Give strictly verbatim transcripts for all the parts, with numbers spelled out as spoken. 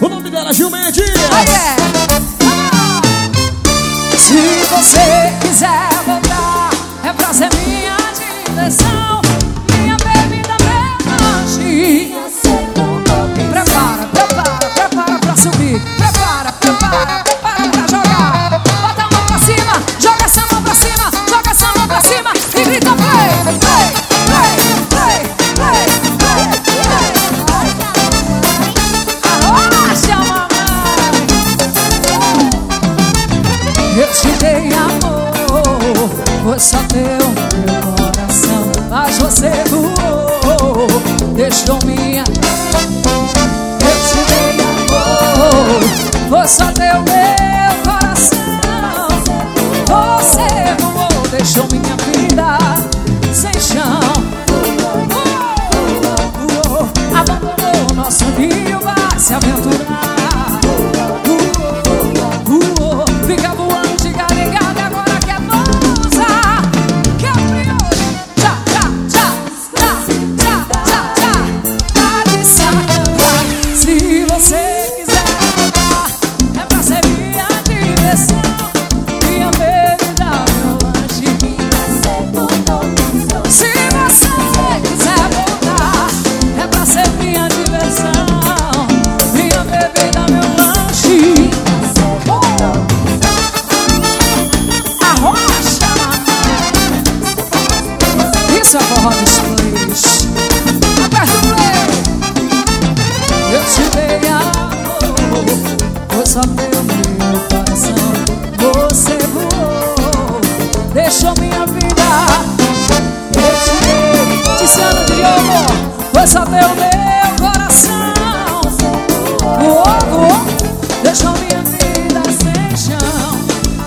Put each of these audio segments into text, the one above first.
O nome dela é Gil Mendes. Aí é. Se você quiser voltar, é pra ser minha direção, minha bebida, meu lanche. Prepara, prepara, prepara pra subir. Prepara, prepara, prepara pra jogar. Bota a mão pra cima, joga essa mão pra cima, joga essa mão pra cima e grita play, play, play, play, play, play, play. Arrocha, mamãe. Eu te dei amor, foi só teu meu coração, mas você voou, deixou minha. Eu te dei amor, foi só teu meu coração, você voou, deixou minha vida sem chão. Abandonou nosso rio, vai se aventurar. Fica voando de galho em galho, agora quer pousar. Quer brioche, tchá, tchá, tchá, tchá, tchá, tchá, tchá. Tá de sacanagem. Se você quiser voltar, é pra ser minha direção, minha bebida, meu lanche. Se você quiser voltar, é pra ser minha diversão, minha bebida, meu lanche. Arrocha, mamãe. Isso é forró dos flores. Aperta o play. Eu te dei amor, foi só teu meu coração, você voou, deixou minha vida. Eu te dei, Tiziano Diogo, foi só teu meu coração, voou, voou, deixou minha vida sem chão.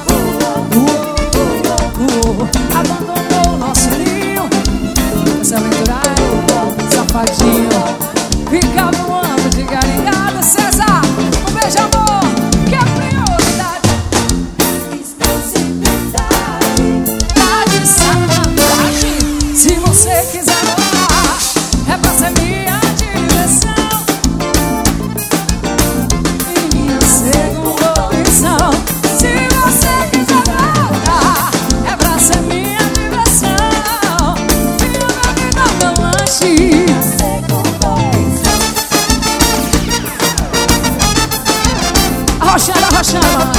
Voou, abandonou nosso ninho, se aventurar, safadinho. Fica voando de galho em galho. César, um beijo, amor. Que é prioridade. Tá de sacanagem. Se você quiser voltar, é pra ser minha direção e minha segunda opção. Se você quiser voltar, é pra ser minha diversão, minha vida, meu lanche. Arrochando, arrochando.